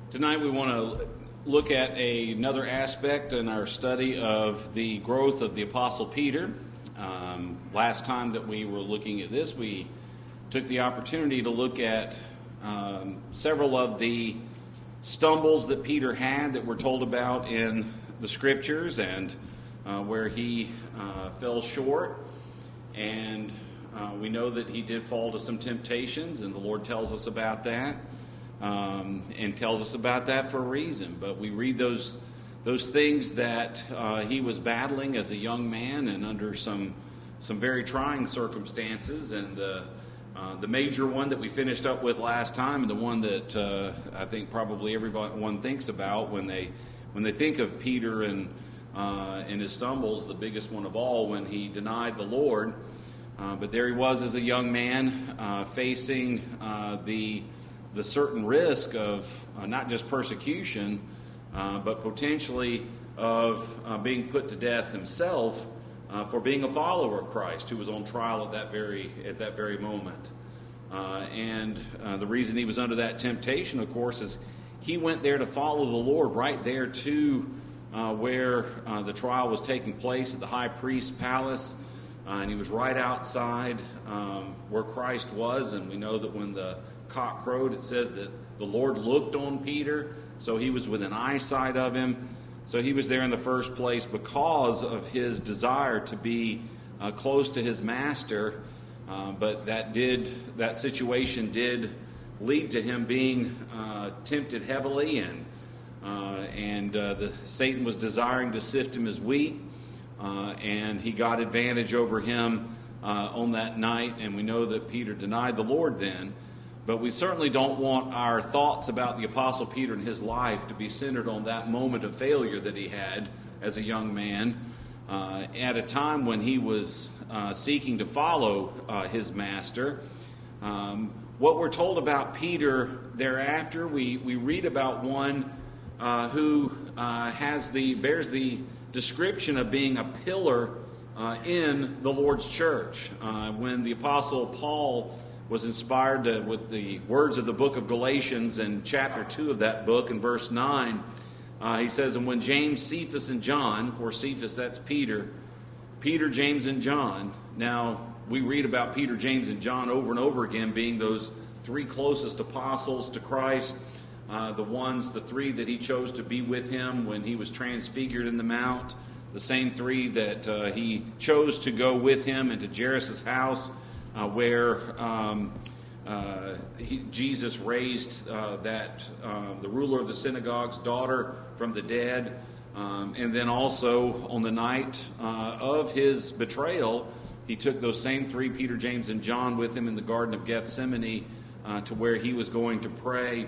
Tonight we want to look at another aspect in our study of the growth of the Apostle Peter. Last time that we were looking at this, we took the opportunity to look at several of the stumbles that Peter had that we're told about in the Scriptures and where he fell short. And we know that he did fall to some temptations, and the Lord tells us about that. And tells us about that for a reason. But we read those things that he was battling as a young man and under some very trying circumstances. And the major one that we finished up with last time, and the one that I think probably everyone thinks about when they think of Peter and his stumbles, the biggest one of all, when he denied the Lord. But there he was as a young man facing the certain risk of not just persecution, but potentially of being put to death himself for being a follower of Christ, who was on trial at that very moment. And the reason he was under that temptation, of course, is he went there to follow the Lord, right there to where the trial was taking place at the high priest's palace. And he was right outside where Christ was, and we know that when the cock crowed, it says that the Lord looked on Peter, so he was within eyesight of him. So he was there in the first place because of his desire to be close to his master. But that situation did lead to him being tempted heavily, and Satan was desiring to sift him as wheat, and he got advantage over him on that night. And we know that Peter denied the Lord then. But we certainly don't want our thoughts about the Apostle Peter and his life to be centered on that moment of failure that he had as a young man at a time when he was seeking to follow his master. What we're told about Peter thereafter, we read about one who bears the description of being a pillar in the Lord's church. When the Apostle Paul was inspired with the words of the book of Galatians in chapter 2 of that book, in verse 9, he says, "And when James, Cephas, and John," of course Cephas, that's Peter, James, and John. Now, we read about Peter, James, and John over and over again being those three closest apostles to Christ, the three that he chose to be with him when he was transfigured in the mount, the same three that he chose to go with him into Jairus' house, where Jesus raised the ruler of the synagogue's daughter from the dead. And then also on the night of his betrayal, he took those same three, Peter, James, and John, with him in the Garden of Gethsemane to where he was going to pray.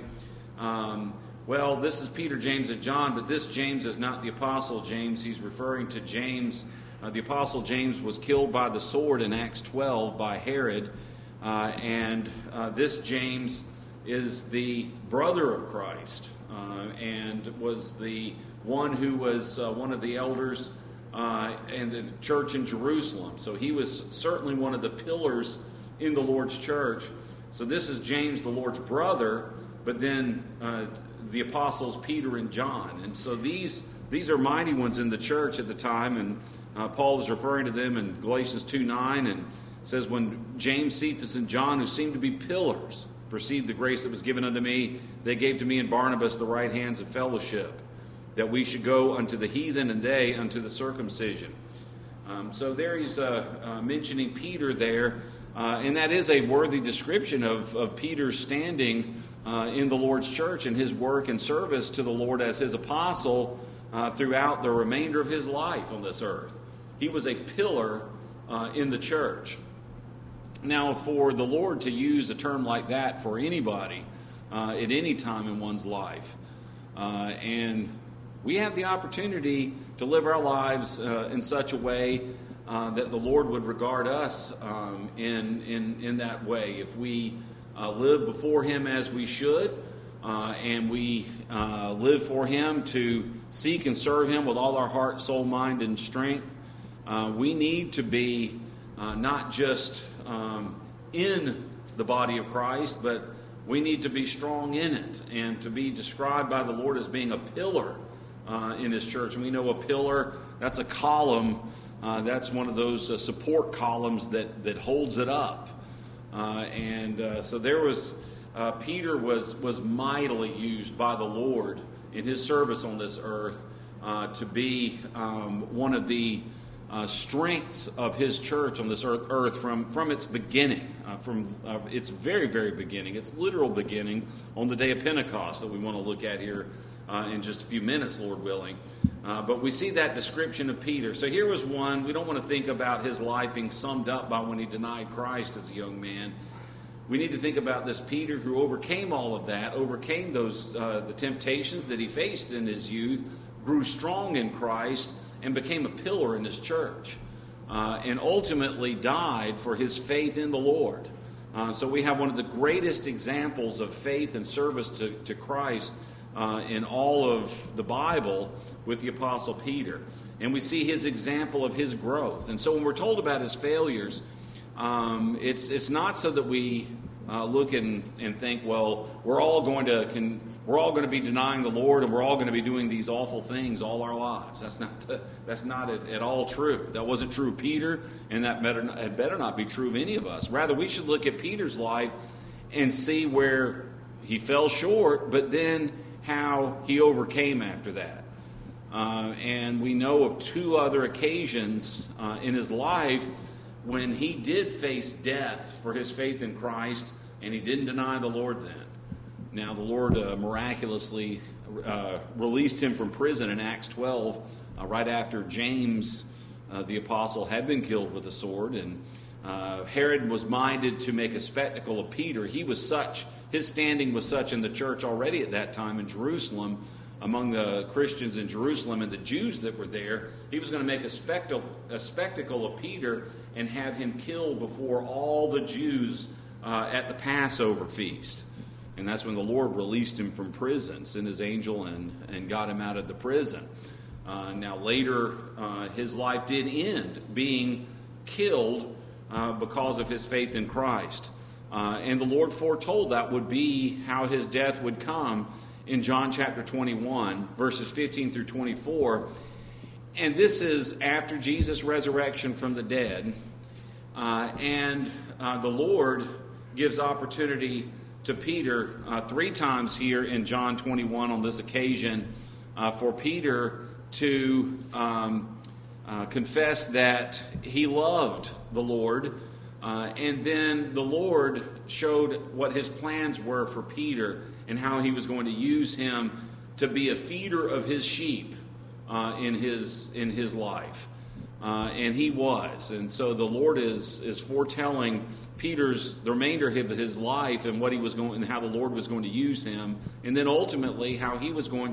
Well, this is Peter, James, and John, but this James is not the Apostle James. He's referring to James. The Apostle James was killed by the sword in Acts 12 by Herod, and this James is the brother of Christ, and was the one who was one of the elders in the church in Jerusalem. So he was certainly one of the pillars in the Lord's church. So this is James, the Lord's brother, but then the apostles Peter and John. And so these are mighty ones in the church at the time, and Paul is referring to them in Galatians 2:9, and says, "When James, Cephas, and John, who seemed to be pillars, perceived the grace that was given unto me, they gave to me and Barnabas the right hands of fellowship, that we should go unto the heathen, and they unto the circumcision." So there he's mentioning Peter there, and that is a worthy description of Peter's standing in the Lord's church and his work and service to the Lord as his apostle throughout the remainder of his life on this earth. He was a pillar in the church. Now, for the Lord to use a term like that for anybody at any time in one's life, and we have the opportunity to live our lives in such a way that the Lord would regard us in that way. If we live before Him as we should, and we live for Him to seek and serve Him with all our heart, soul, mind, and strength, we need to be not just in the body of Christ, but we need to be strong in it, and to be described by the Lord as being a pillar in His church. And we know a pillar, that's a column, that's one of those support columns that holds it up. So there was, Peter was mightily used by the Lord in his service on this earth to be one of the strengths of his church on this earth from its beginning, from its very, very beginning, its literal beginning on the day of Pentecost that we want to look at here in just a few minutes, Lord willing. But we see that description of Peter. So here was one. We don't want to think about his life being summed up by when he denied Christ as a young man. We need to think about this Peter who overcame all of that, overcame those the temptations that he faced in his youth, grew strong in Christ, and became a pillar in his church, and ultimately died for his faith in the Lord. So we have one of the greatest examples of faith and service to Christ in all of the Bible with the Apostle Peter. And we see his example of his growth. And so when we're told about his failures, it's not so that we look and think, well, we're all going to be denying the Lord, and we're all going to be doing these awful things all our lives. That's not at all true. That wasn't true of Peter, and that had better not be true of any of us. Rather, we should look at Peter's life and see where he fell short, but then how he overcame after that. And we know of two other occasions in his life when he did face death for his faith in Christ, and he didn't deny the Lord then. Now, the Lord miraculously released him from prison in Acts 12, right after James, the apostle, had been killed with a sword. And Herod was minded to make a spectacle of Peter. His standing was such in the church already at that time in Jerusalem, among the Christians in Jerusalem and the Jews that were there. He was going to make a spectacle of Peter and have him killed before all the Jews at the Passover feast. And that's when the Lord released him from prison, sent his angel and got him out of the prison. Now later, his life did end being killed because of his faith in Christ. And the Lord foretold that would be how his death would come in John chapter 21, verses 15 through 24. And this is after Jesus' resurrection from the dead. And the Lord gives opportunity to Peter 3 times here in John 21 on this occasion for Peter to confess that he loved the Lord. And then the Lord showed what his plans were for Peter and how he was going to use him to be a feeder of his sheep in his life. And he was. And so the Lord is foretelling the remainder of his life and what he was going, and how the Lord was going to use him, and then ultimately how he was going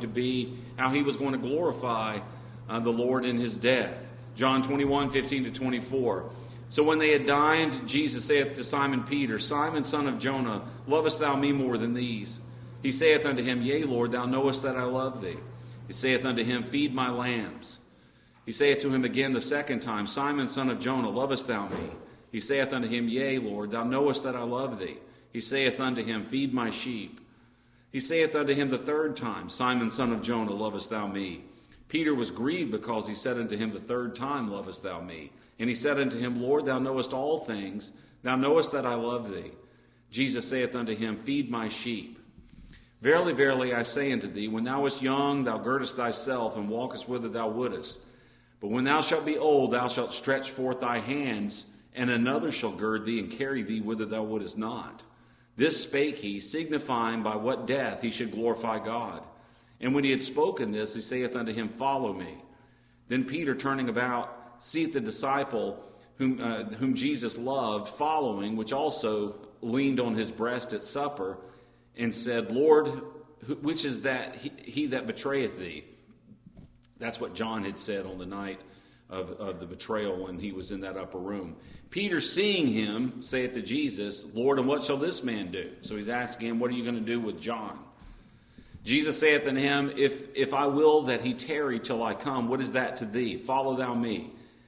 to glorify the Lord in his death. John 21, 15 to 24. So when they had dined, Jesus saith to Simon Peter, Simon, son of Jonah, lovest thou me more than these? He saith unto him, Yea, Lord, thou knowest that I love thee. He saith unto him, Feed my lambs. He saith to him again the second time, Simon, son of Jonah, lovest thou me? He saith unto him, Yea, Lord, thou knowest that I love thee. He saith unto him, Feed my sheep. He saith unto him the third time, Simon, son of Jonah, lovest thou me? Peter was grieved because he said unto him the third time, Lovest thou me? And he said unto him, Lord, thou knowest all things. Thou knowest that I love thee. Jesus saith unto him, Feed my sheep. Verily, verily, I say unto thee, when thou wast young, thou girdest thyself, and walkest whither thou wouldest. But when thou shalt be old, thou shalt stretch forth thy hands, and another shall gird thee and carry thee whither thou wouldest not. This spake he, signifying by what death he should glorify God. And when he had spoken this, he saith unto him, Follow me. Then Peter, turning about, seeth the disciple whom Jesus loved following, which also leaned on his breast at supper, and said, Lord, which is that he that betrayeth thee? That's what John had said on the night of the betrayal when he was in that upper room. Peter, seeing him, saith to Jesus, Lord, and what shall this man do? So he's asking him, what are you going to do with John? Jesus saith unto him, If I will that he tarry till I come, what is that to thee? Follow thou me.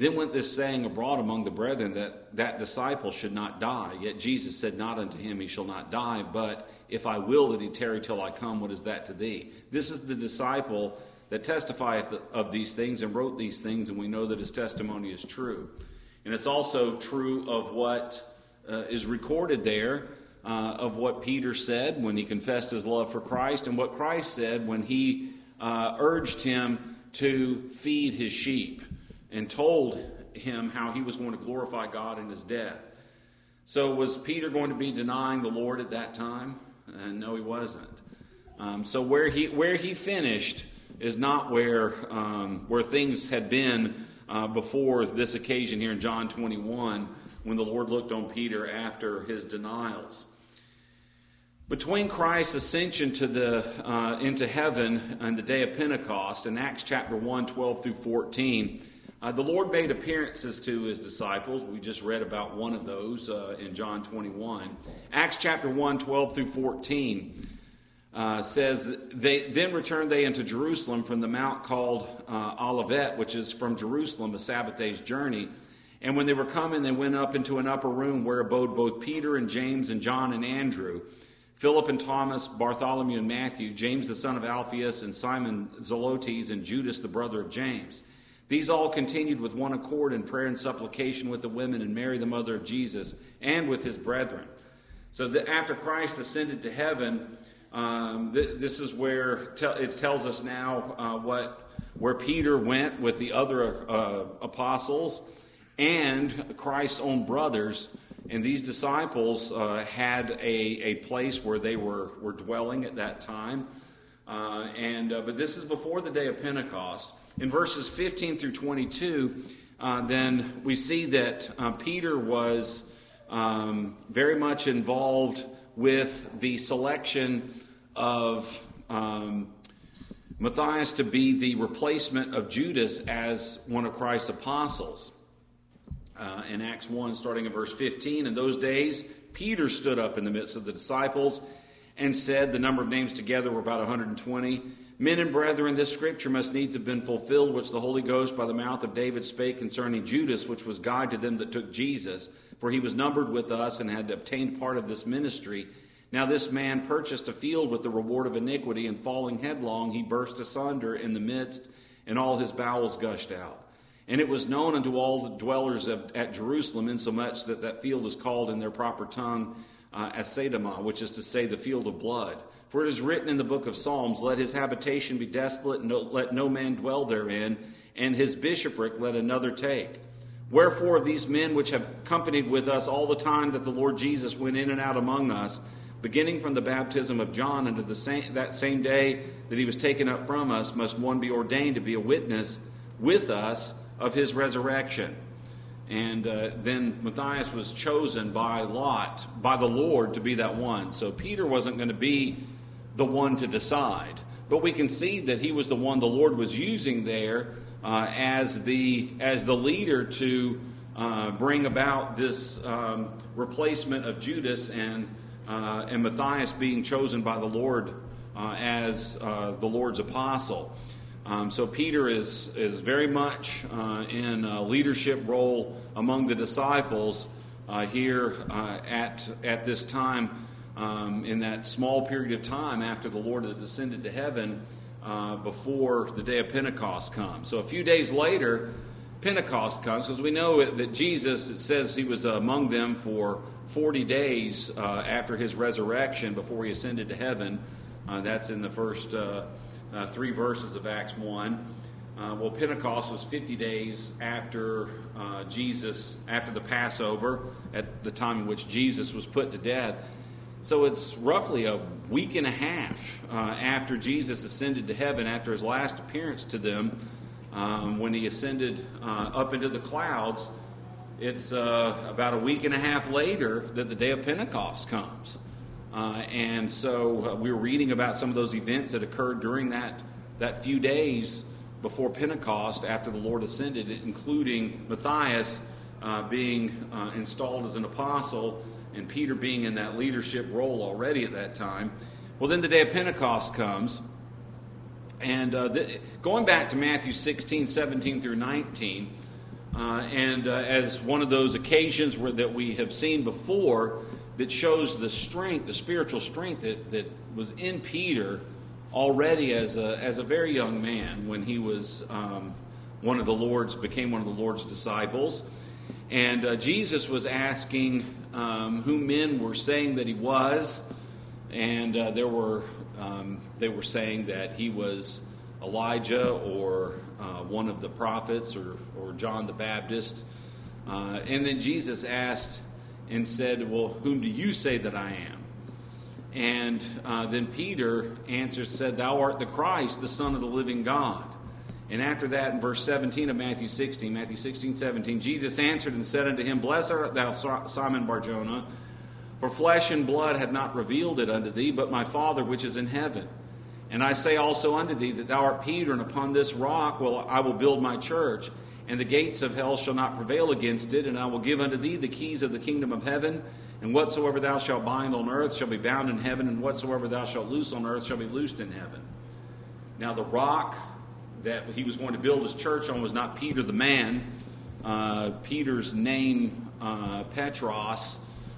Then went this saying abroad among the brethren, that disciple should not die. Yet Jesus said not unto him, he shall not die, but if I will that he tarry till I come, what is that to thee? This is the disciple that testifieth of these things and wrote these things, and we know that his testimony is true. And it's also true of what is recorded there, of what Peter said when he confessed his love for Christ, and what Christ said when he urged him to feed his sheep and told him how he was going to glorify God in his death. So was Peter going to be denying the Lord at that time? No, he wasn't. So where he finished is not where things had been before this occasion here in John 21, when the Lord looked on Peter after his denials. Between Christ's ascension into heaven on the day of Pentecost, in Acts chapter 1, 12 through 14, the Lord made appearances to his disciples. We just read about one of those in John 21. Acts chapter 1, 12 through 14 says, Then returned they into Jerusalem from the mount called Olivet, which is from Jerusalem a Sabbath day's journey. And when they were coming, they went up into an upper room where abode both Peter and James and John and Andrew, Philip and Thomas, Bartholomew and Matthew, James the son of Alphaeus, and Simon Zelotes, and Judas the brother of James. These all continued with one accord in prayer and supplication with the women and Mary the mother of Jesus, and with his brethren. So after Christ ascended to heaven, this is where it tells us now where Peter went with the other apostles and Christ's own brothers. And these disciples had a place where they were dwelling at that time. But this is before the day of Pentecost. In verses 15 through 22, then we see that Peter was very much involved with the selection of Matthias to be the replacement of Judas as one of Christ's apostles. In Acts 1, starting in verse 15, in those days, Peter stood up in the midst of the disciples and said, the number of names together were about 120, Men and brethren, this scripture must needs have been fulfilled, which the Holy Ghost by the mouth of David spake concerning Judas, which was guide to them that took Jesus. For he was numbered with us and had obtained part of this ministry. Now this man purchased a field with the reward of iniquity, and falling headlong, he burst asunder in the midst, and all his bowels gushed out. And it was known unto all the dwellers at Jerusalem, insomuch that that field is called in their proper tongue Asadamah, which is to say the field of blood. For it is written in the book of Psalms, Let his habitation be desolate, and let no man dwell therein, and his bishopric let another take. Wherefore these men which have companied with us all the time that the Lord Jesus went in and out among us, beginning from the baptism of John unto that same day that he was taken up from us, must one be ordained to be a witness with us of his resurrection. And then Matthias was chosen by lot, by the Lord, to be that one. So Peter wasn't going to be the one to decide. But we can see that he was the one the Lord was using there as the leader to bring about this replacement of Judas and Matthias being chosen by the Lord as the Lord's apostle. So Peter is very much in a leadership role among the disciples here at this time, in that small period of time after the Lord had descended to heaven before the day of Pentecost comes. So a few days later, Pentecost comes, because we know that Jesus, it says he was among them for 40 days after his resurrection before he ascended to heaven. That's in the first 3 verses of Acts 1. Well, Pentecost was 50 days after after the Passover, at the time in which Jesus was put to death. So it's roughly a week and a half after Jesus ascended to heaven, after his last appearance to them, when he ascended up into the clouds. It's about a week and a half later that the day of Pentecost comes. And so we were reading about some of those events that occurred during that few days before Pentecost, after the Lord ascended, including Matthias being installed as an apostle, and Peter being in that leadership role already at that time. Well, then the day of Pentecost comes, and going back to Matthew 16, 17 through 19, and as one of those occasions that we have seen before that shows the strength, the spiritual strength that was in Peter already as a very young man when he was became one of the Lord's disciples. And Jesus was asking who men were saying that he was, and they were saying that he was Elijah or one of the prophets or John the Baptist. And then Jesus asked and said, well, whom do you say that I am? And then Peter answered, said, thou art the Christ, the Son of the living God. And after that, in verse 17 of Matthew 16, 17, Jesus answered and said unto him, Blessed art thou, Simon Bar-Jonah, for flesh and blood hath not revealed it unto thee, but my Father which is in heaven. And I say also unto thee that thou art Peter, and upon this rock I will build my church, and the gates of hell shall not prevail against it. And I will give unto thee the keys of the kingdom of heaven. And whatsoever thou shalt bind on earth shall be bound in heaven, and whatsoever thou shalt loose on earth shall be loosed in heaven. Now the rock that he was going to build his church on was not Peter the man. Peter's name, Petros,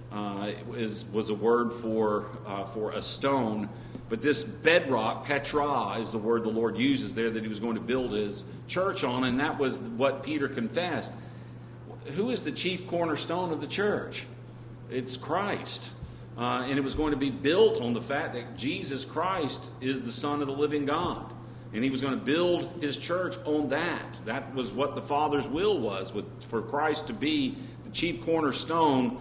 was a word for a stone. But this bedrock, Petra, is the word the Lord uses there that he was going to build his church on, and that was what Peter confessed. Who is the chief cornerstone of the church? It's Christ. And it was going to be built on the fact that Jesus Christ is the Son of the living God. And he was going to build his church on that. That was what the Father's will was, for Christ to be the chief cornerstone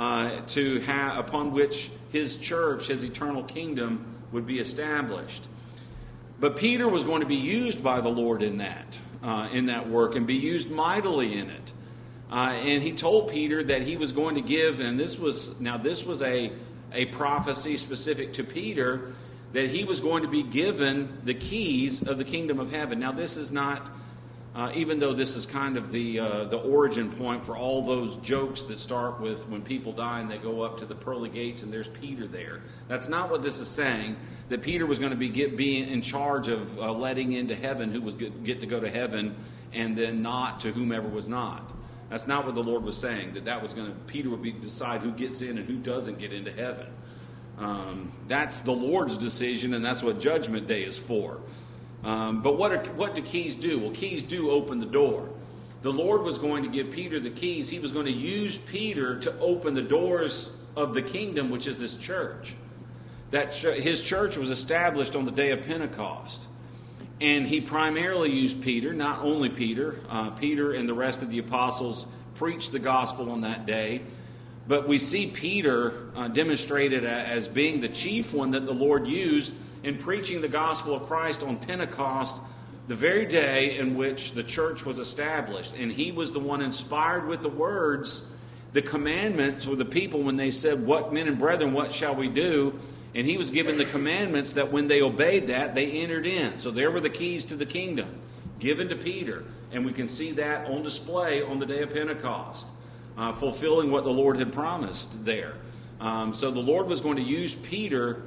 upon which his church, his eternal kingdom, would be established. But Peter was going to be used by the Lord in that work, and be used mightily in it. And he told Peter that he was going to give, and this was a prophecy specific to Peter, that he was going to be given the keys of the kingdom of heaven. Now this is not, even though this is kind of the origin point for all those jokes that start with when people die and they go up to the pearly gates and there's Peter there. That's not what this is saying, that Peter was going to be in charge of letting into heaven who was get to go to heaven and then not to whomever was not. That's not what the Lord was saying, that was going to, Peter would decide who gets in and who doesn't get into heaven. That's the Lord's decision, and that's what Judgment Day is for. But what do keys do? Well, keys do open the door. The Lord was going to give Peter the keys. He was going to use Peter to open the doors of the kingdom, which is this church. His church was established on the day of Pentecost. And he primarily used Peter, not only Peter. Peter and the rest of the apostles preached the gospel on that day. But we see Peter demonstrated as being the chief one that the Lord used in preaching the gospel of Christ on Pentecost, the very day in which the church was established. And he was the one inspired with the words, the commandments for the people when they said, "What men and brethren, what shall we do?" And he was given the commandments that when they obeyed that, they entered in. So there were the keys to the kingdom given to Peter. And we can see that on display on the day of Pentecost, fulfilling what the Lord had promised there. So the Lord was going to use Peter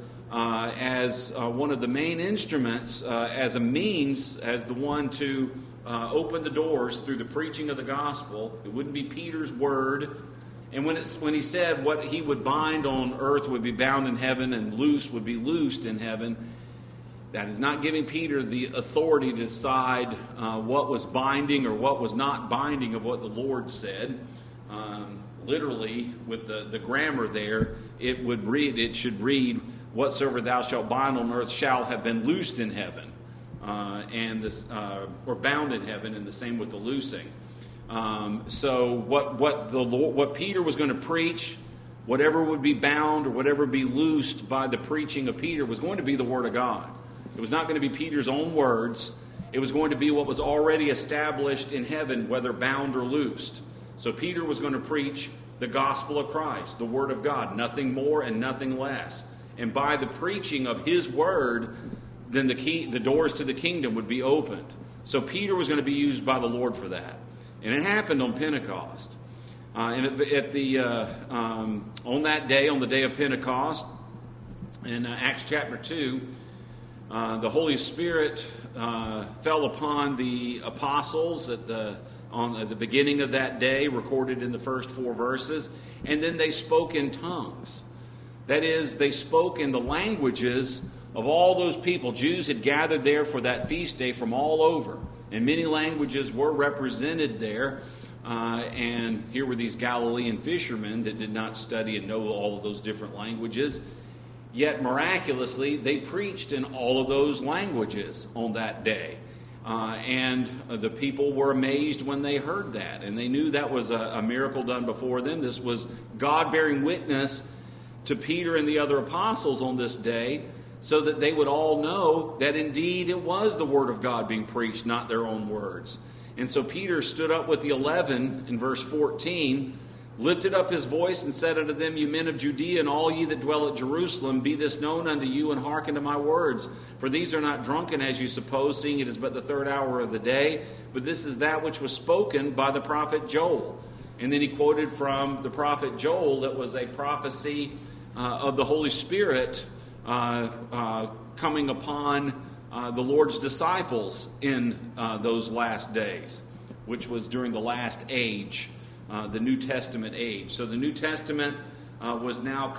as one of the main instruments, as a means, as the one to open the doors through the preaching of the gospel. It wouldn't be Peter's word. And when he said what he would bind on earth would be bound in heaven and loose would be loosed in heaven, that is not giving Peter the authority to decide what was binding or what was not binding of what the Lord said. Literally, with the grammar there, it should read, "Whatsoever thou shalt bind on earth shall have been loosed in heaven," or bound in heaven, and the same with the loosing. So what Peter was going to preach, whatever would be bound or whatever be loosed by the preaching of Peter, was going to be the Word of God. It was not going to be Peter's own words. It was going to be what was already established in heaven, whether bound or loosed. So Peter was going to preach the gospel of Christ, the Word of God, nothing more and nothing less. And by the preaching of his word, then the doors to the kingdom would be opened. So Peter was going to be used by the Lord for that. And it happened on Pentecost. On that day, on the day of Pentecost, in Acts chapter 2, the Holy Spirit fell upon the apostles at on the beginning of that day, recorded in the first 4 verses. And then they spoke in tongues. That is, they spoke in the languages of all those people. Jews had gathered there for that feast day from all over. And many languages were represented there. And here were these Galilean fishermen that did not study and know all of those different languages. Yet miraculously, they preached in all of those languages on that day. And the people were amazed when they heard that. And they knew that was a miracle done before them. This was God bearing witness to Peter and the other apostles on this day, so that they would all know that indeed it was the Word of God being preached, not their own words. And so Peter stood up with the 11 in verse 14, lifted up his voice and said unto them, You men of Judea, and all ye that dwell at Jerusalem, be this known unto you, and hearken to my words. For these are not drunken, as you suppose, seeing it is but the 3rd hour of the day. But this is that which was spoken by the prophet Joel. And then he quoted from the prophet Joel, that was a prophecy of the Holy Spirit coming upon the Lord's disciples in those last days, which was during the last age, the New Testament age. So the New Testament was now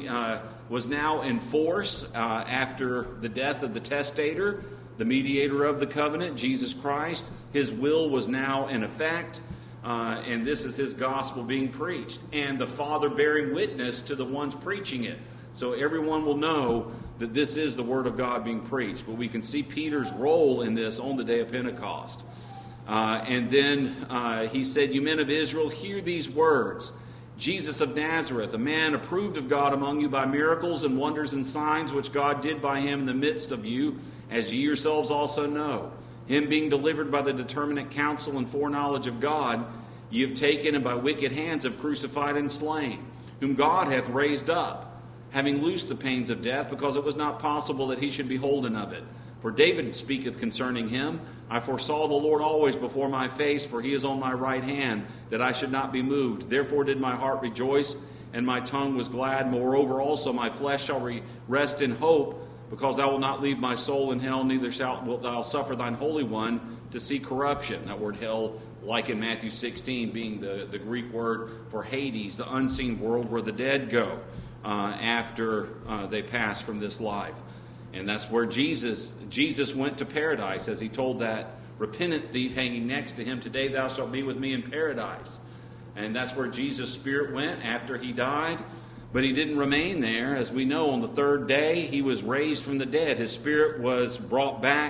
in force after the death of the testator, the mediator of the covenant, Jesus Christ. His will was now in effect. And this is his gospel being preached, and the Father bearing witness to the ones preaching it. So everyone will know that this is the Word of God being preached. But we can see Peter's role in this on the day of Pentecost. And then he said, You men of Israel, hear these words. Jesus of Nazareth, a man approved of God among you by miracles and wonders and signs which God did by him in the midst of you, as ye yourselves also know. Him being delivered by the determinate counsel and foreknowledge of God, ye have taken and by wicked hands have crucified and slain, whom God hath raised up, having loosed the pains of death, because it was not possible that he should be holden of it. For David speaketh concerning him, I foresaw the Lord always before my face, for he is on my right hand, that I should not be moved. Therefore did my heart rejoice, and my tongue was glad. Moreover also my flesh shall rest in hope, because thou wilt not leave my soul in hell, neither wilt thou suffer thine Holy One to see corruption. That word hell, like in Matthew 16, being the Greek word for Hades, the unseen world where the dead go after they pass from this life. And that's where Jesus went to paradise, as he told that repentant thief hanging next to him, Today thou shalt be with me in paradise. And that's where Jesus' spirit went after he died. But he didn't remain there. As we know, on the 3rd day, he was raised from the dead. His spirit was brought back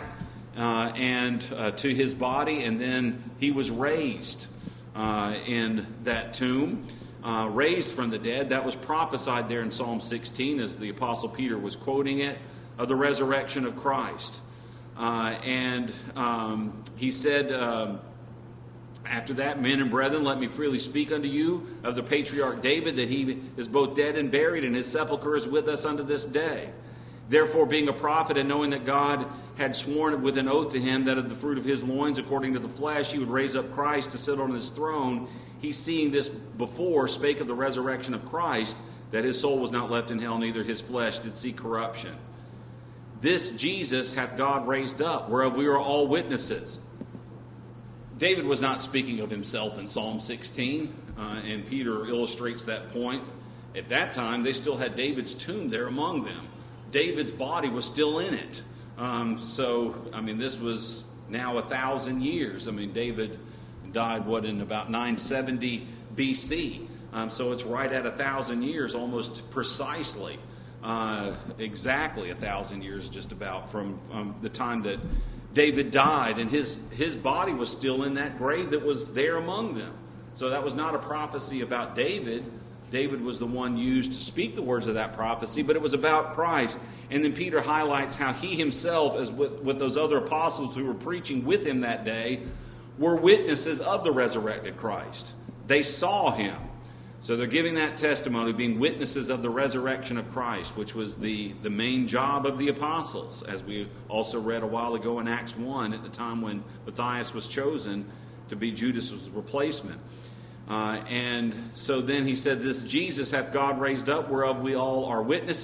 to his body, and then he was raised in that tomb, raised from the dead. That was prophesied there in Psalm 16, as the Apostle Peter was quoting it, of the resurrection of Christ. And he said, after that, Men and brethren, let me freely speak unto you of the patriarch David, that he is both dead and buried, and his sepulchre is with us unto this day. Therefore, being a prophet, and knowing that God had sworn with an oath to him that of the fruit of his loins, according to the flesh, he would raise up Christ to sit on his throne, he, seeing this before, spake of the resurrection of Christ, that his soul was not left in hell, neither his flesh did see corruption. This Jesus hath God raised up, whereof we are all witnesses. David was not speaking of himself in Psalm 16, and Peter illustrates that point. At that time, they still had David's tomb there among them. David's body was still in it. This was now 1,000 years. David died, in about 970 B.C. So it's right at 1,000 years, almost precisely. Exactly 1,000 years, just about, from the time that David died, and his body was still in that grave that was there among them. So that was not a prophecy about David. David was the one used to speak the words of that prophecy, but it was about Christ. And then Peter highlights how he himself, as with those other apostles who were preaching with him that day, were witnesses of the resurrected Christ. They saw him. So they're giving that testimony, being witnesses of the resurrection of Christ, which was the main job of the apostles, as we also read a while ago in Acts 1, at the time when Matthias was chosen to be Judas' replacement. And so then he said, This Jesus hath God raised up, whereof we all are witnesses.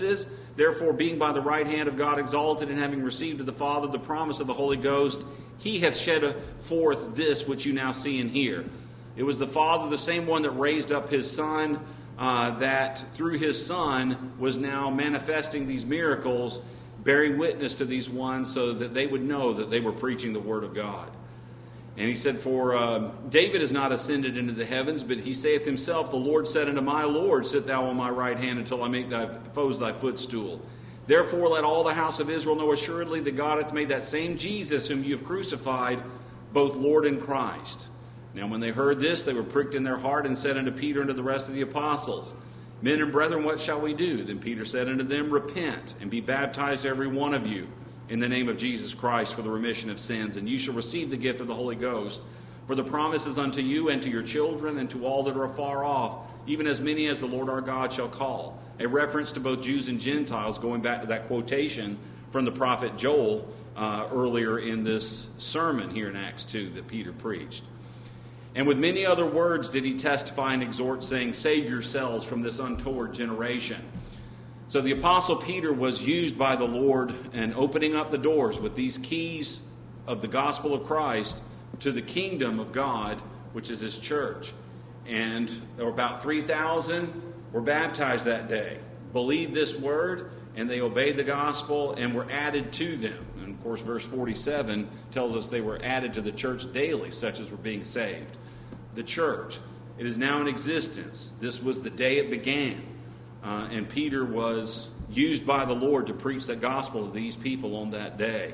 Therefore, being by the right hand of God exalted, and having received of the Father the promise of the Holy Ghost, he hath shed forth this which you now see and hear. It was the Father, the same one that raised up his Son, that through his Son was now manifesting these miracles, bearing witness to these ones so that they would know that they were preaching the Word of God. And he said, for David is not ascended into the heavens, but he saith himself, the Lord said unto my Lord, sit thou on my right hand until I make thy foes thy footstool. Therefore let all the house of Israel know assuredly that God hath made that same Jesus whom you have crucified, both Lord and Christ. Now when they heard this, they were pricked in their heart, and said unto Peter and to the rest of the apostles, Men and brethren, what shall we do? Then Peter said unto them, Repent, and be baptized every one of you, in the name of Jesus Christ for the remission of sins, and you shall receive the gift of the Holy Ghost. For the promise is unto you and to your children and to all that are afar off, even as many as the Lord our God shall call. A reference to both Jews and Gentiles, going back to that quotation from the prophet Joel earlier in this sermon here in Acts 2 that Peter preached. And with many other words did he testify and exhort, saying, Save yourselves from this untoward generation. So the Apostle Peter was used by the Lord in opening up the doors with these keys of the gospel of Christ to the kingdom of God, which is his church. And there were about 3,000 were baptized that day, believed this word, and they obeyed the gospel and were added to them. And of course, verse 47 tells us they were added to the church daily, such as were being saved. The church, it is now in existence. This was the day it began. And Peter was used by the Lord to preach the gospel to these people on that day.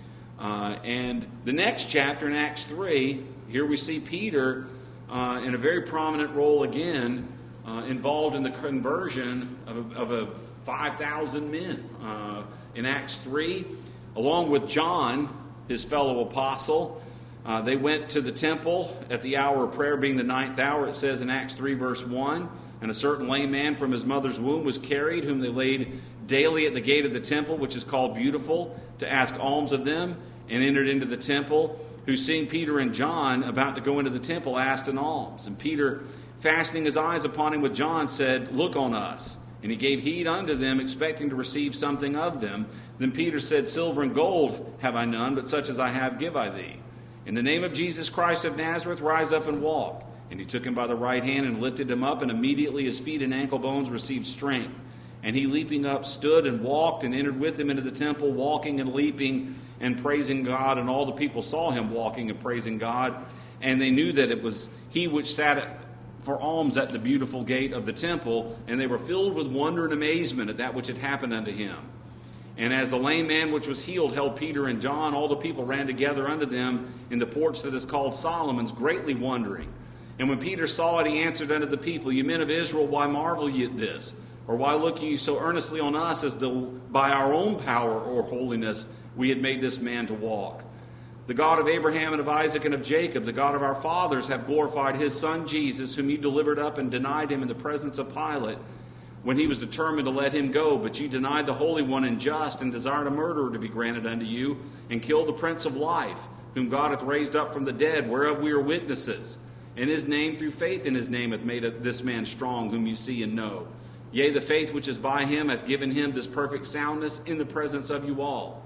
And the next chapter in Acts 3, here we see Peter in a very prominent role again, involved in the conversion of 5,000 men. In Acts 3, along with John, his fellow apostle, they went to the temple at the hour of prayer, being the 9th hour. It says in Acts 3, verse 1, And a certain lame man from his mother's womb was carried, whom they laid daily at the gate of the temple, which is called Beautiful, to ask alms of them, and entered into the temple, who seeing Peter and John about to go into the temple, asked an alms. And Peter, fastening his eyes upon him with John, said, Look on us. And he gave heed unto them, expecting to receive something of them. Then Peter said, Silver and gold have I none, but such as I have give I thee. In the name of Jesus Christ of Nazareth, rise up and walk. And he took him by the right hand and lifted him up, and immediately his feet and ankle bones received strength. And he, leaping up, stood and walked, and entered with him into the temple, walking and leaping and praising God. And all the people saw him walking and praising God, and they knew that it was he which sat for alms at the Beautiful gate of the temple, and they were filled with wonder and amazement at that which had happened unto him. And as the lame man which was healed held Peter and John, all the people ran together unto them in the porch that is called Solomon's, greatly wondering. And when Peter saw it, he answered unto the people, Ye men of Israel, why marvel ye at this? Or why look ye so earnestly on us, as though by our own power or holiness we had made this man to walk? The God of Abraham and of Isaac and of Jacob, the God of our fathers, have glorified his Son Jesus, whom ye delivered up and denied him in the presence of Pilate, when he was determined to let him go. But ye denied the Holy One and just, and desired a murderer to be granted unto you, and killed the Prince of Life, whom God hath raised up from the dead, whereof we are witnesses. And his name, through faith in his name, hath made this man strong, whom you see and know. Yea, the faith which is by him hath given him this perfect soundness in the presence of you all.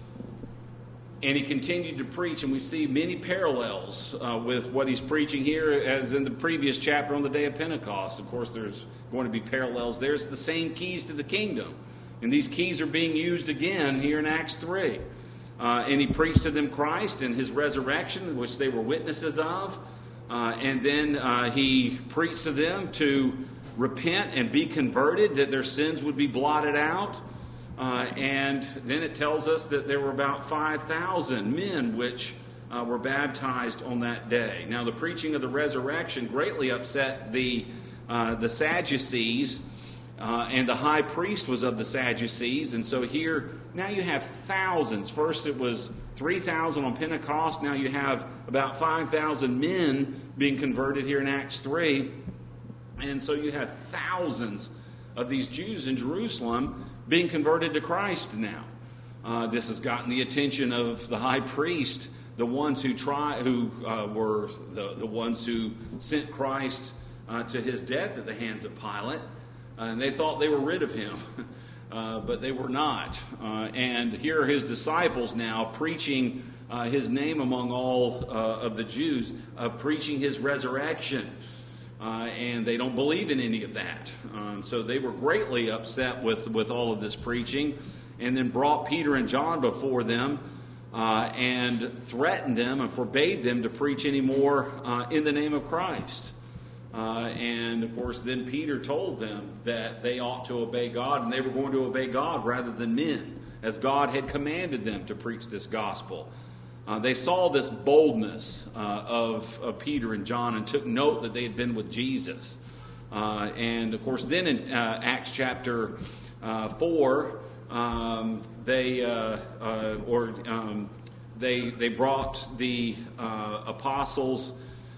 And he continued to preach, and we see many parallels with what he's preaching here, as in the previous chapter on the day of Pentecost. Of course, there's going to be parallels. There's the same keys to the kingdom. And these keys are being used again here in Acts 3. And he preached to them Christ and his resurrection, which they were witnesses of. And then he preached to them to repent and be converted, that their sins would be blotted out. And then it tells us that there were about 5,000 men which were baptized on that day. Now, the preaching of the resurrection greatly upset the Sadducees, and the high priest was of the Sadducees. And so here, now you have thousands. First it was 3,000 on Pentecost. Now you have about 5,000 men being converted here in Acts 3. And so you have thousands of these Jews in Jerusalem being converted to Christ now. This has gotten the attention of the high priest, the ones who were the ones who sent Christ to his death at the hands of Pilate. And they thought they were rid of him. but they were not. And here are his disciples now preaching his name among all of the Jews, preaching his resurrection. And they don't believe in any of that. So they were greatly upset with all of this preaching, and then brought Peter and John before them and threatened them and forbade them to preach anymore in the name of Christ. And of course, then Peter told them that they ought to obey God, and they were going to obey God rather than men, as God had commanded them to preach this gospel. They saw this boldness of Peter and John and took note that they had been with Jesus. And of course, then in Acts chapter 4, they brought the apostles.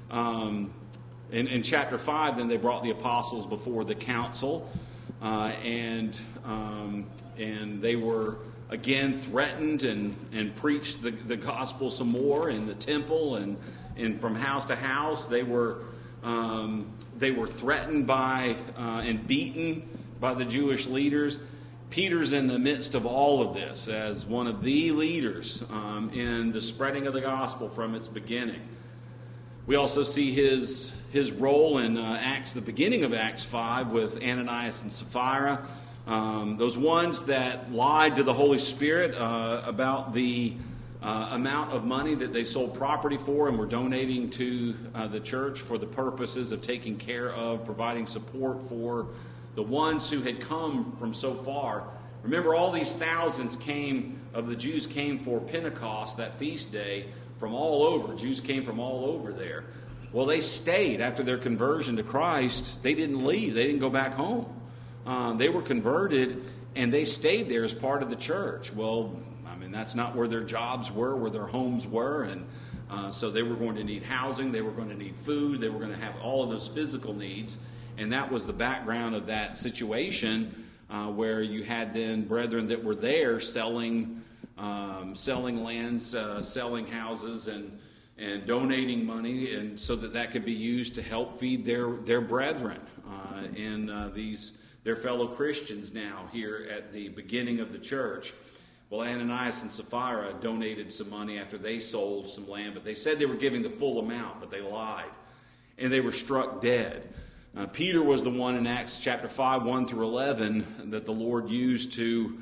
In chapter 5, then they brought the apostles before the council, and they were again threatened and preached the gospel some more in the temple and from house to house. They were threatened by and beaten by the Jewish leaders. Peter's in the midst of all of this as one of the leaders in the spreading of the gospel from its beginning. We also see his role in the beginning of Acts 5 with Ananias and Sapphira. Those ones that lied to the Holy Spirit about the amount of money that they sold property for and were donating to the church for the purposes of taking care of, providing support for the ones who had come from so far. Remember, all these thousands of the Jews came for Pentecost, that feast day, from all over. Jews came from all over there. Well, they stayed after their conversion to Christ. They didn't leave. They didn't go back home. They were converted, and they stayed there as part of the church. Well, I mean, that's not where their jobs were, where their homes were, and so they were going to need housing, they were going to need food, they were going to have all of those physical needs, and that was the background of that situation where you had then brethren that were there selling lands, selling houses, and donating money, and so that could be used to help feed their brethren and their fellow Christians now here at the beginning of the church. Well, Ananias and Sapphira donated some money after they sold some land, but they said they were giving the full amount, but they lied, and they were struck dead. Peter was the one in Acts chapter 5, 1 through 11, that the Lord used to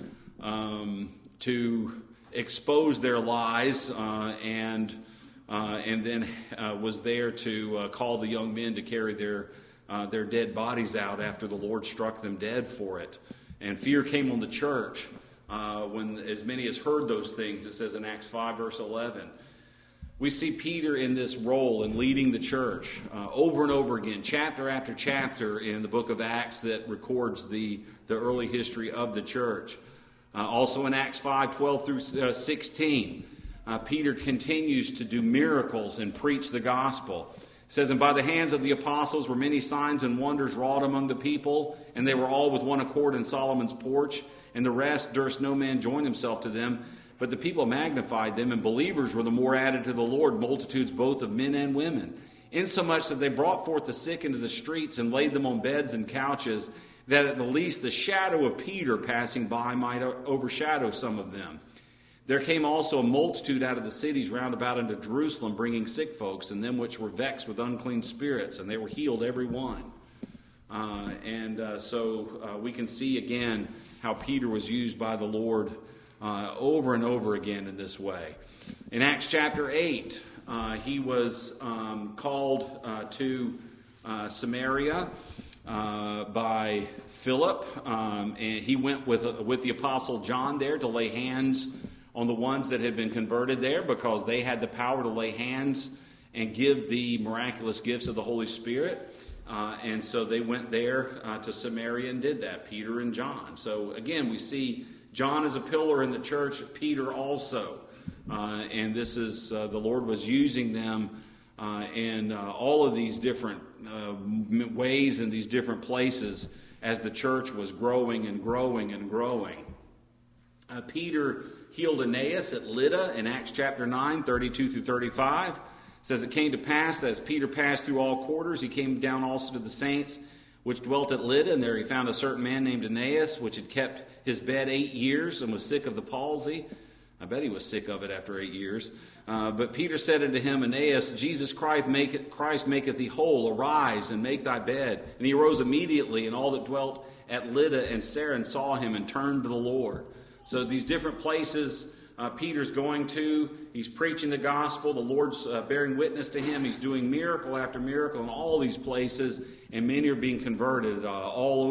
expose their lies, and then was there to call the young men to carry their dead bodies out after the Lord struck them dead for it. And fear came on the church when as many as heard those things. It says in Acts 5, verse 11. We see Peter in this role in leading the church over and over again, chapter after chapter in the book of Acts that records the early history of the church. Also in Acts 5, 12 through 16, Peter continues to do miracles and preach the gospel. It says, and by the hands of the apostles were many signs and wonders wrought among the people, and they were all with one accord in Solomon's porch, and the rest durst no man join himself to them. But the people magnified them, and believers were the more added to the Lord, multitudes both of men and women, insomuch that they brought forth the sick into the streets and laid them on beds and couches, that at the least the shadow of Peter passing by might overshadow some of them. There came also a multitude out of the cities round about unto Jerusalem, bringing sick folks, and them which were vexed with unclean spirits, and they were healed every one. So we can see again how Peter was used by the Lord over and over again in this way. In Acts chapter 8, he was called to Samaria by Philip, and he went with the apostle John there to lay hands on the ones that had been converted there, because they had the power to lay hands and give the miraculous gifts of the Holy Spirit. And so they went there to Samaria and did that, Peter and John. So again, we see John is a pillar in the church, Peter also. And this is, the Lord was using them in all of these different ways and these different places as the church was growing and growing and growing. Peter healed Aeneas at Lydda in Acts chapter 9, 32 through 35. It says, it came to pass that as Peter passed through all quarters, he came down also to the saints which dwelt at Lydda, and there he found a certain man named Aeneas, which had kept his bed 8 years and was sick of the palsy. I bet he was sick of it after 8 years. But Peter said unto him, Aeneas, Jesus Christ maketh thee whole. Arise and make thy bed. And he arose immediately, and all that dwelt at Lydda and Saron saw him and turned to the Lord. So these different places Peter's going to, he's preaching the gospel, the Lord's bearing witness to him, he's doing miracle after miracle in all these places, and many are being converted all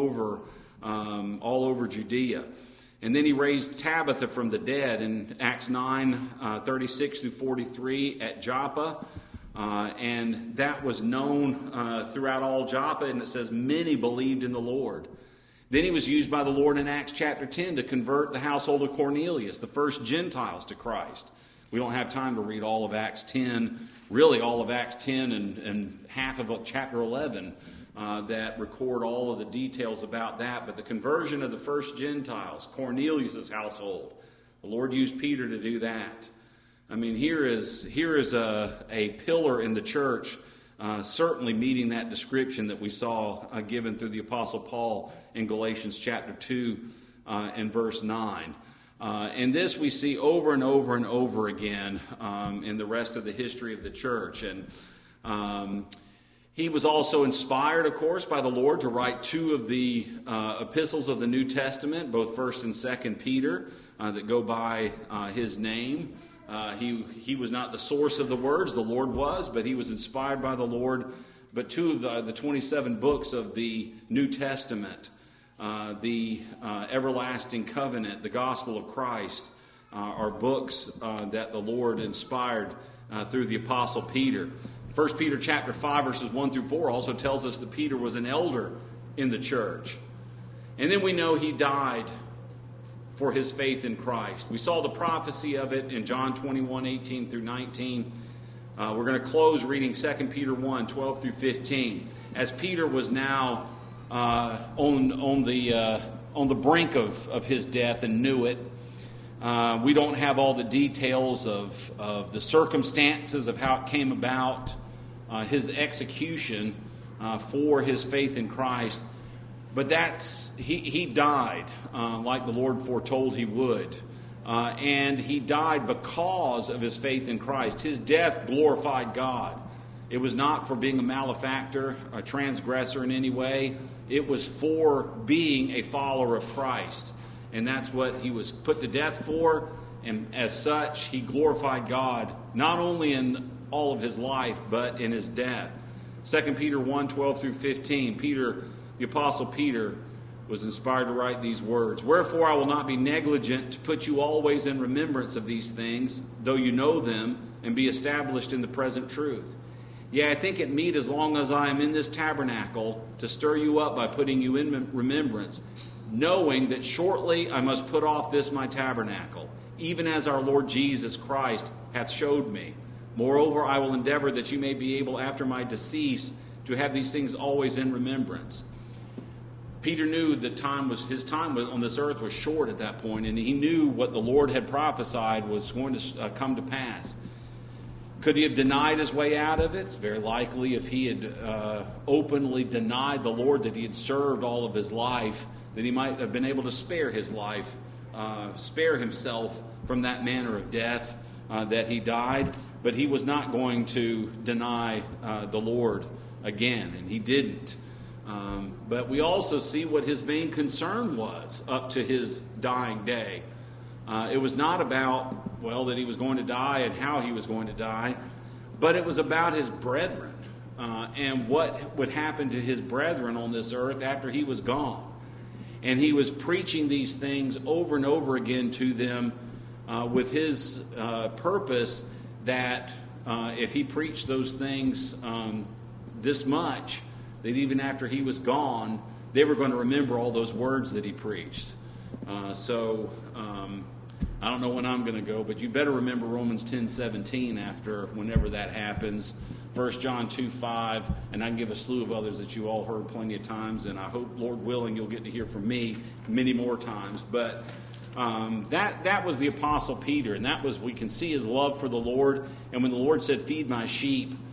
over Judea. And then he raised Tabitha from the dead in Acts 9, 36 through 43 at Joppa. And that was known throughout all Joppa, and it says many believed in the Lord. Then he was used by the Lord in Acts chapter 10 to convert the household of Cornelius, the first Gentiles, to Christ. We don't have time to read all of Acts 10, really all of Acts 10 and half of chapter 11 that record all of the details about that. But the conversion of the first Gentiles, Cornelius' household, the Lord used Peter to do that. I mean, here is a pillar in the church, certainly meeting that description that we saw given through the Apostle Paul in Galatians chapter 2 and verse 9. And this we see over and over and over again in the rest of the history of the church. And he was also inspired, of course, by the Lord to write two of the epistles of the New Testament, both 1st and 2nd Peter, that go by his name. He was not the source of the words, the Lord was, but he was inspired by the Lord. But two of the 27 books of the New Testament, the Everlasting Covenant, the Gospel of Christ, are books that the Lord inspired through the Apostle Peter. 1 Peter chapter 5, verses 1 through 4 also tells us that Peter was an elder in the church. And then we know he died for his faith in Christ. We saw the prophecy of it in John 21, 18 through 19. We're going to close reading 2 Peter 1, 12 through 15. As Peter was now on the brink of his death and knew it, we don't have all the details of the circumstances of how it came about, his execution for his faith in Christ. But he died like the Lord foretold he would. And he died because of his faith in Christ. His death glorified God. It was not for being a malefactor, a transgressor in any way. It was for being a follower of Christ. And that's what he was put to death for. And as such, he glorified God, not only in all of his life, but in his death. 2 Peter 1, 12 through 15, the Apostle Peter was inspired to write these words. Wherefore I will not be negligent to put you always in remembrance of these things, though you know them, and be established in the present truth. Yea, I think it meet as long as I am in this tabernacle to stir you up by putting you in remembrance, knowing that shortly I must put off this my tabernacle, even as our Lord Jesus Christ hath showed me. Moreover, I will endeavor that you may be able after my decease to have these things always in remembrance. Peter knew that his time on this earth was short at that point, and he knew what the Lord had prophesied was going to come to pass. Could he have denied his way out of it? It's very likely. If he had openly denied the Lord that he had served all of his life, that he might have been able to spare his life, spare himself from that manner of death that he died. But he was not going to deny the Lord again, and he didn't. But we also see what his main concern was up to his dying day. It was not about, that he was going to die and how he was going to die, but it was about his brethren and what would happen to his brethren on this earth after he was gone. And he was preaching these things over and over again to them with his purpose that if he preached those things this much, that even after he was gone, they were going to remember all those words that he preached. I don't know when I'm going to go, but you better remember Romans 10:17 whenever that happens. 1 John 2:5, and I can give a slew of others that you all heard plenty of times, and I hope, Lord willing, you'll get to hear from me many more times. But that was the Apostle Peter, and we can see his love for the Lord. And when the Lord said, "Feed my sheep,"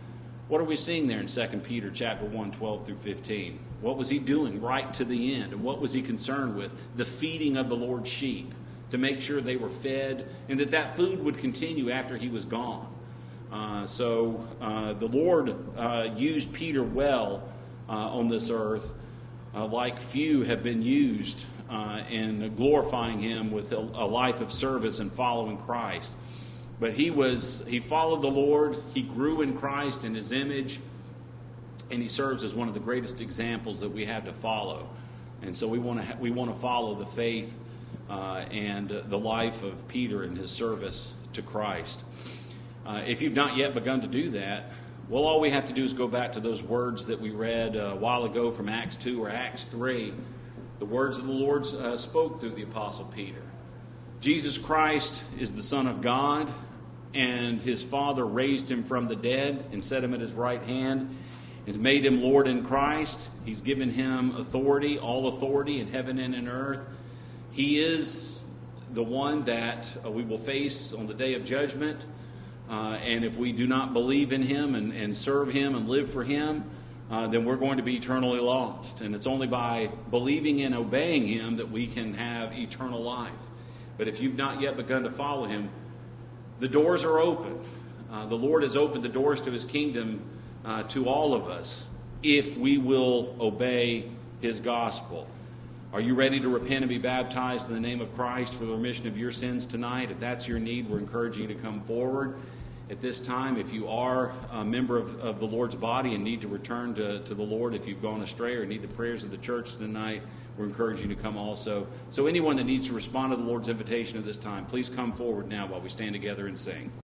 What are we seeing there in 2 Peter chapter 1, 12 through 15? What was he doing right to the end? And what was he concerned with? The feeding of the Lord's sheep, to make sure they were fed and that food would continue after he was gone. So the Lord used Peter well on this earth, like few have been used in glorifying him with a life of service and following Christ. But he followed the Lord, he grew in Christ in his image, and he serves as one of the greatest examples that we have to follow. And so we want to follow the faith and the life of Peter and his service to Christ. If you've not yet begun to do that, well, all we have to do is go back to those words that we read a while ago from Acts 2 or Acts 3, the words that the Lord spoke through the Apostle Peter. Jesus Christ is the Son of God, and his Father raised him from the dead and set him at his right hand, has made him Lord in Christ. He's given him authority, all authority in heaven and in earth. He is the one that we will face on the day of judgment. And if we do not believe in him and serve him and live for him, then we're going to be eternally lost. And it's only by believing and obeying him that we can have eternal life. But if you've not yet begun to follow him, the doors are open. The Lord has opened the doors to his kingdom to all of us if we will obey his gospel. Are you ready to repent and be baptized in the name of Christ for the remission of your sins tonight? If that's your need, we're encouraging you to come forward. At this time, if you are a member of the Lord's body and need to return to the Lord, if you've gone astray or need the prayers of the church tonight, we're encouraging you to come also. So anyone that needs to respond to the Lord's invitation at this time, please come forward now while we stand together and sing.